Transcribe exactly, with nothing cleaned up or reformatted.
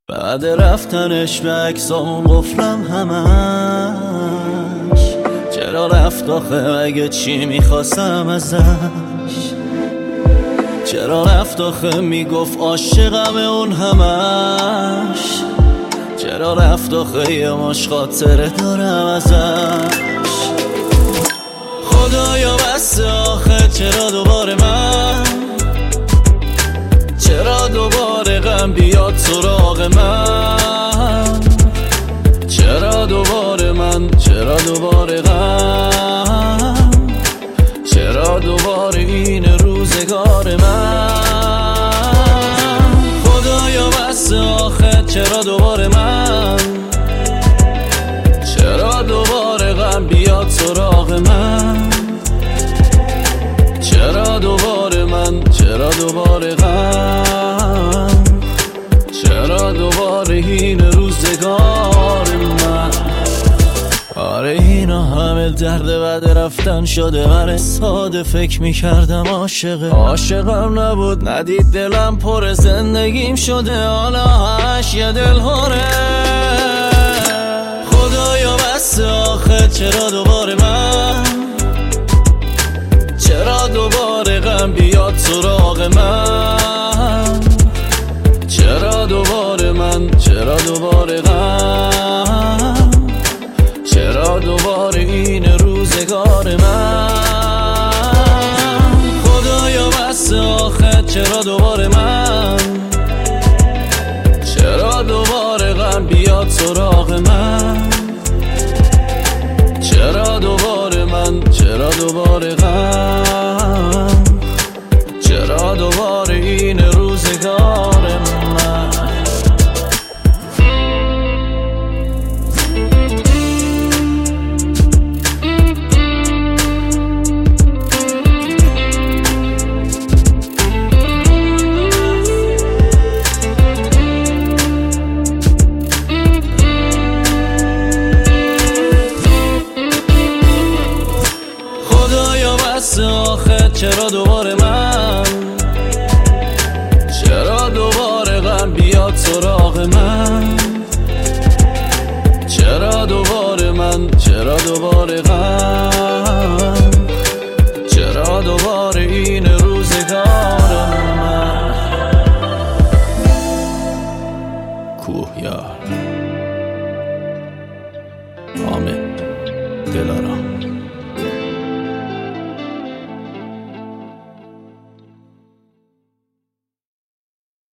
بعد رفتنش به عکسامون قفلم همش. چرا رفت آخه؟ اگه چی میخواستم ازش؟ چرا رفت آخه؟ میگفت عاشقم اون همش. چرا رفت آخه؟ یه مش خاطره دارم ازش. خدایا بس آخه چرا دوباره من، چرا دوباره غم بیاد سراغ من؟ چرا دوباره من، چرا دوباره غم، چرا دوباره این روزگار من؟ خدایا بس آخه چرا دوباره من، چرا دوباره غم بیاد سراغ من؟ چرا دوباره من، چرا دوباره غم، چرا دوباره این روزگار من؟ آره اینا همه درد بعد رفتن شده. من ساده فکر میکردم عاشقه، عاشقم نبود، ندید دلم پر زندگیم شده حالا هش یه دل هره. خدایا بس آخه چرا دوباره من، چرا دوباره غم بیاد سراغ من؟ چرا دوباره من، چرا دوباره غم، چرا دوباره این روزگار من؟ خدایا بس آخه چرا دوباره من، چرا دوباره غم بیاد سراغ من؟ چرا دوباره من، چرا دوباره غم، چرا دوباره این روزگار من؟ آخه چرا دوباره من، چرا دوباره غم بیاد سراغ من؟ چرا دوباره من، چرا دوباره غم، چرا دوباره این روزگار من؟ کوه یار حامد دلارام.